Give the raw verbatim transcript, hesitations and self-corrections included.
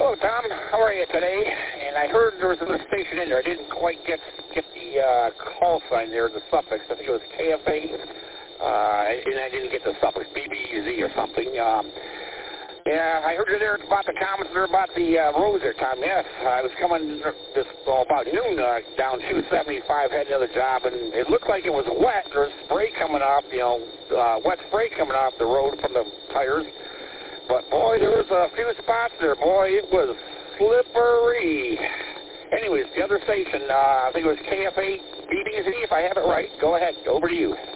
Hello, Tom. How are you today? And I heard there was a station in there. I didn't quite get get the uh, call sign there, the suffix. I think it was K F A, uh, and I didn't get the suffix, B B Z or something. Um, yeah, I heard you there about the comments there about the uh, roads there, Tom. Yes, I was coming this well, about noon uh, down two seventy-five, had another job, and it looked like it was wet. There was spray coming off, you know, uh, wet spray coming off the road from the tires. But, boy, there was a few spots there. Boy, it was slippery. Anyways, the other station, uh, I think it was K F A B B Z, if I have it right. Go ahead. Over to you.